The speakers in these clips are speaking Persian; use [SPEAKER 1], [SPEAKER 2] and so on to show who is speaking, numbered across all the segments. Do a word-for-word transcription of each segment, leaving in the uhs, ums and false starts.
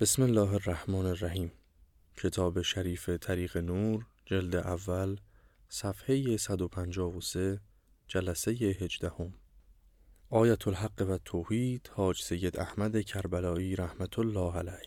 [SPEAKER 1] بسم الله الرحمن الرحیم. کتاب شریف طریق نور، جلد اول، صفحه صد و پنجاه و سه، جلسه هجدهم. آیت الحق و توحید، حاج سید احمد کربلایی رحمت الله علیه.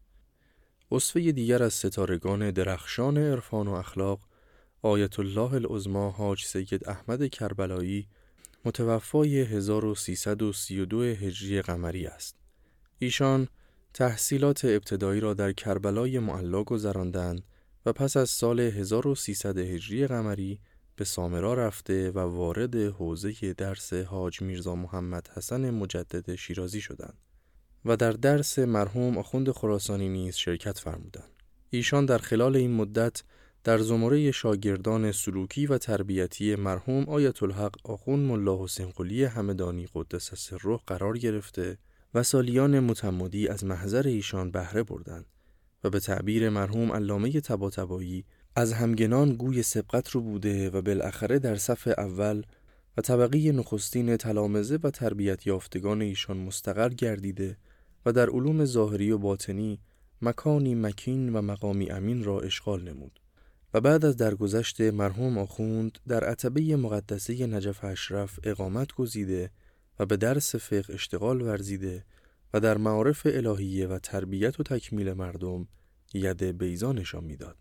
[SPEAKER 1] وصفه دیگر از ستارگان درخشان عرفان و اخلاق، آیت الله العظمی حاج سید احمد کربلایی متوفای هزار و سیصد و سی و دو هجری قمری است. ایشان تحصیلات ابتدایی را در کربلای معلا گذراندند و پس از سال هزار و سیصد هجری قمری به سامرا رفته و وارد حوزه درس حاج میرزا محمد حسن مجدد شیرازی شدند و در درس مرحوم آخوند خراسانی نیز شرکت فرمودند. ایشان در خلال این مدت در زمره شاگردان سلوکی و تربیتی مرحوم آیت الحق آخوند ملا حسین قلی همدانی قدس سره قرار گرفته و سالیان متمادی از محضر ایشان بهره بردند و به تعبیر مرحوم علامه طباطبایی از همگنان گوی سبقت رو بوده و بالاخره در صف اول و طبقه نخستین تلامذه و تربیت یافتگان ایشان مستقر گردیده و در علوم ظاهری و باطنی مکانی مکین و مقامی امین را اشغال نمود و بعد از درگذشت مرحوم آخوند در عتبه مقدسه نجف اشرف اقامت گزیده و به درس فقه اشتغال ورزیده و در معارف الهیه و تربیت و تکمیل مردم ید بیضا نشان میداد.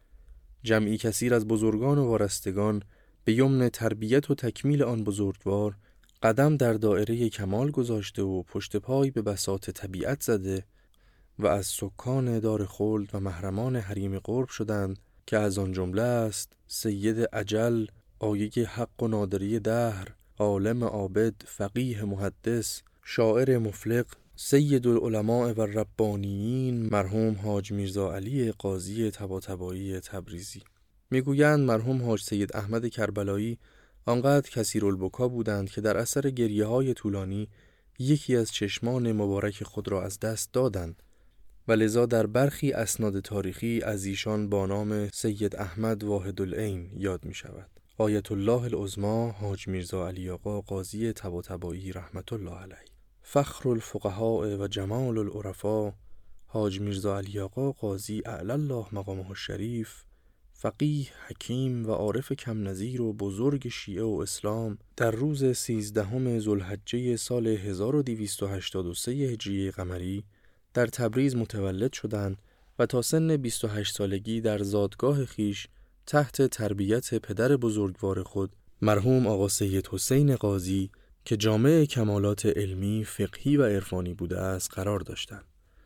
[SPEAKER 1] جمعی کثیر از بزرگان و وارستگان به یمن تربیت و تکمیل آن بزرگوار قدم در دایره کمال گذاشته و پشت پای به بساط طبیعت زده و از سکان دار خلد و محرمان حریم قرب شدند که از آن جمله است سید اجل، آیه حق و نادری دهر، عالم عابد، فقیه محدث، شاعر مفلق، سید العلماء و ربانیین مرحوم حاج میرزا علی قاضی طباطبایی تبریزی. میگویند مرحوم حاج سید احمد کربلایی آنقدر کثیر البکا بودند که در اثر گریه های طولانی یکی از چشمان مبارک خود را از دست دادند و لذا در برخی اسناد تاریخی از ایشان با نام سید احمد واحد العین یاد می شود. آیت الله العظمی حاج میرزا علی آقا قاضی طباطبایی رحمت الله علیه. فخر الفقهاء و جمال العرفاء حاج میرزا علی آقا قاضی اعلی الله مقامه الشریف، فقیه، حکیم و عارف کم نظیر و بزرگ شیعه و اسلام، در روز سیزدهم ذوالحجه سال هزار و دویست و هشتاد و سه هجری قمری در تبریز متولد شدند و تا سن بیست و هشت سالگی در زادگاه خیش تحت تربیت پدر بزرگوار خود مرحوم آقا سید حسین قاضی که جامع کمالات علمی، فقهی و عرفانی بوده است قرار داشتند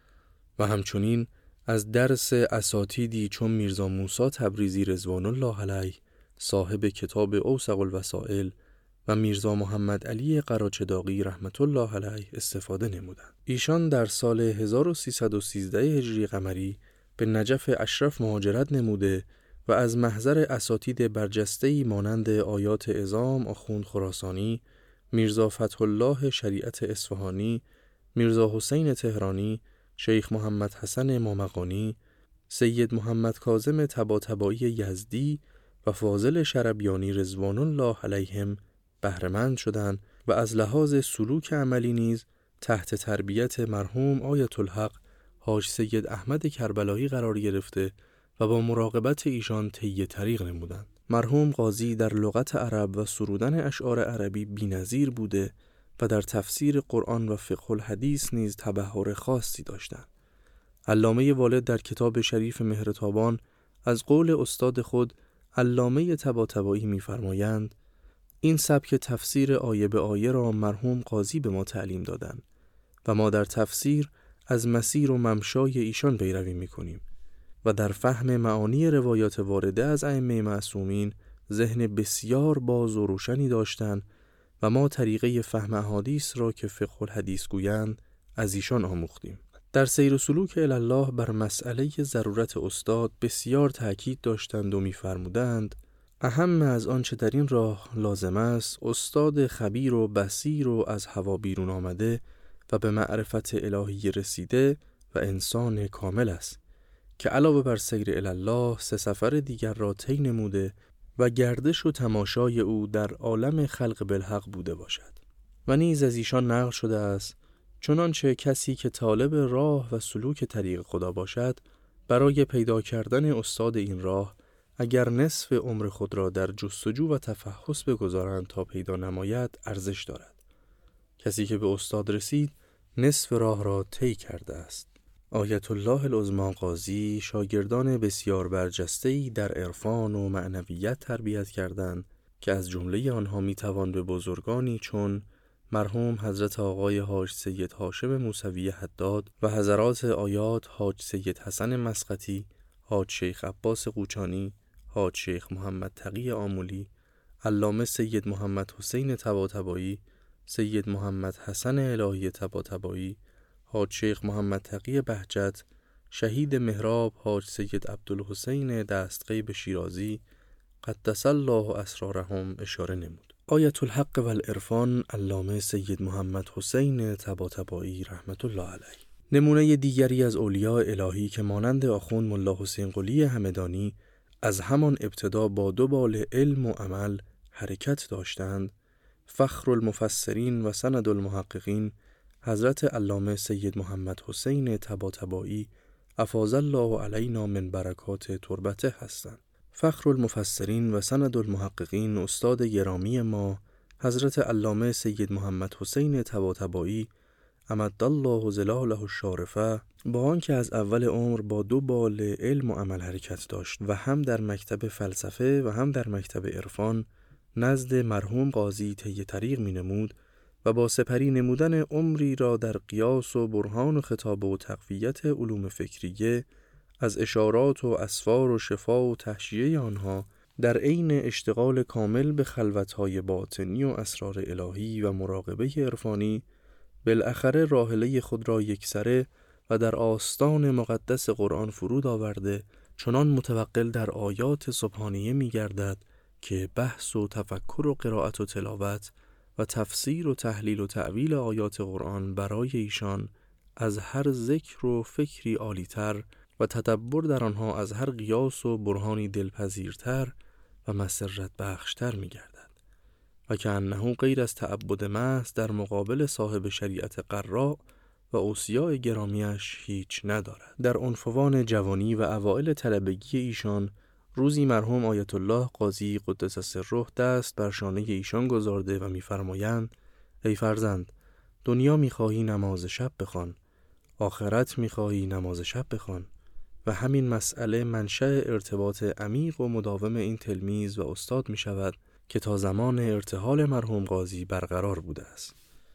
[SPEAKER 1] و همچنین از درس اساتیدی چون میرزا موسی تبریزی رضوان الله علیه صاحب کتاب اوثق الوسائل و میرزا محمد علی قراچداغی رحمت الله علیه استفاده نمودند. ایشان در سال هزار و سیصد و سیزده هجری قمری به نجف اشرف مهاجرت نموده و از محضر اساتید برجسته‌ای مانند آیات عظام آخوند خراسانی، میرزا فتح الله شریعت اصفهانی، میرزا حسین تهرانی، شیخ محمد حسن مامقانی، سید محمد کاظم طباطبایی یزدی و فاضل شربیانی رضوان الله علیهم بهره‌مند شدند و از لحاظ سلوک عملی نیز تحت تربیت مرحوم آیت الحق حاج سید احمد کربلایی قرار گرفته و با مراقبت ایشان طی طریق نمودند. مرحوم قاضی در لغت عرب و سرودن اشعار عربی بی‌نظیر بوده و در تفسیر قرآن و فقه الحدیث نیز تبحر خاصی داشتند. علامه والد در کتاب شریف مهرتابان از قول استاد خود علامه طباطبایی می‌فرمایند این سبک تفسیر آیه به آیه را مرحوم قاضی به ما تعلیم دادند و ما در تفسیر از مسیر و ممشای ایشان پیروی می‌کنیم و در فهم معانی روایات وارده از ائمه معصومین ذهن بسیار باز و روشنی داشتند و ما طریقه فهم احادیث را که فقه الحدیث گویند از ایشان آموختیم. در سیر و سلوک الله بر مسئله ضرورت استاد بسیار تأکید داشتند و می‌فرمودند اهم از آنچه در این راه لازم است استاد خبیر و بصیر و از هوا بیرون آمده و به معرفت الهی رسیده و انسان کامل است که علاوه بر سیر الله سه سفر دیگر را طی نموده و گردش و تماشای او در عالم خلق بالحق بوده باشد. و نیز از ایشان نقل شده است چنانچه کسی که طالب راه و سلوک طریق خدا باشد، برای پیدا کردن استاد این راه اگر نصف عمر خود را در جستجو و تفحص بگذارند تا پیدا نماید ارزش دارد. کسی که به استاد رسید نصف راه را طی کرده است. آیت الله العظمی قاضی شاگردان بسیار برجسته‌ای در عرفان و معنویت تربیت کردند که از جمله آنها میتوان به بزرگانی چون مرحوم حضرت آقای حاج سید هاشم موسوی حداد و حضرات آیات حاج سید حسن مسقطی، حاج شیخ عباس قوچانی، حاج شیخ محمد تقی آملی، علامه سید محمد حسین طباطبایی، سید محمد حسن الهی طباطبایی، حاج شیخ محمد تقی بهجت، شهید محراب حاج سید عبدالحسین دستغیب شیرازی قدس الله اسرارهم اشاره نمود. آیت الحق و العرفان علامه سید محمد حسین طباطبایی رحمت الله علیه. نمونه دیگری از اولیاء الهی که مانند آخوند ملا حسین قلی همدانی از همان ابتدا با دو بال علم و عمل حرکت داشتند، فخر المفسرین و سند المحققین حضرت علامه سید محمد حسین طباطبایی افاض الله علینا من برکات تربته هستند. فخر المفسرین و سند المحققین استاد گرامی ما حضرت علامه سید محمد حسین طباطبایی امد الله ظلاله الشارفه با آنکه از اول عمر با دو بال علم و عمل حرکت داشت و هم در مکتب فلسفه و هم در مکتب عرفان نزد مرحوم قاضی طی طریق می نمود و با سپری نمودن عمری را در قیاس و برهان و خطابه و تقویت علوم فکریه از اشارات و اسفار و شفا و تحشیه آنها در عین اشتغال کامل به خلوتهای باطنی و اسرار الهی و مراقبه عرفانی بالاخره راحله خود را یکسره و در آستان مقدس قرآن فرود آورده چنان متوقل در آیات سبحانیه می گردد که بحث و تفکر و قرائت و تلاوت و تفسیر و تحلیل و تأویل آیات قرآن برای ایشان از هر ذکر و فکری عالی‌تر و تدبر در آنها از هر قیاس و برهانی دلپذیرتر و مسرت بخشتر می گردد و که انه غیر از تعبد محض در مقابل صاحب شریعت قراء و اوصیاء گرامیش هیچ ندارد. در عنفوان جوانی و اوائل طلبگی ایشان روزی مرحوم آیت الله قاضی قدس سره دست بر شانه ایشان گذارده و می‌فرمایند: ای فرزند، دنیا می‌خواهی نماز شب بخوان، آخرت می‌خواهی نماز شب بخوان. و همین مسئله منشأ ارتباط عمیق و مداوم این تلمیذ و استاد می‌شود که تا زمان ارتحال مرحوم قاضی برقرار بوده است.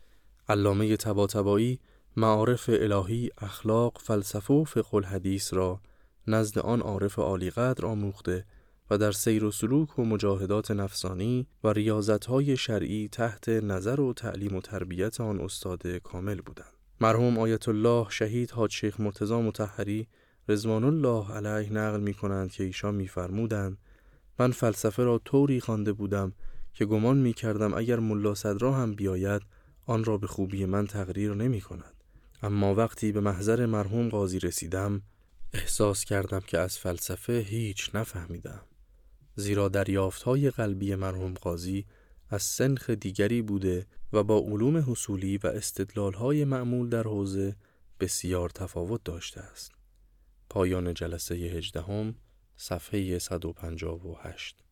[SPEAKER 1] علامه طباطبایی معارف الهی، اخلاق، فلسفه و فقه الحدیث را نزد آن عارف عالی قدر آموخته و در سیر و سلوک و مجاهدات نفسانی و ریاضت‌های شرعی تحت نظر و تعلیم و تربیت آن استاد کامل بودند. مرحوم آیت الله شهید حاج شیخ مرتضی مطهری رضوان الله علیه نقل می کنند که ایشان می فرمودند: من فلسفه را طوری خوانده بودم که گمان می کردم اگر ملا صدرا هم بیاید آن را به خوبی من تقریر نمی کند. اما وقتی به محضر مرحوم قاضی رسیدم احساس کردم که از فلسفه هیچ نفهمیدم، زیرا دریافت‌های قلبی مرحوم قاضی از سنخ دیگری بوده و با علوم حصولی و استدلال‌های معمول در حوزه بسیار تفاوت داشته است. پایان جلسه هجدهم، صفحه صد و پنجاه و هشت.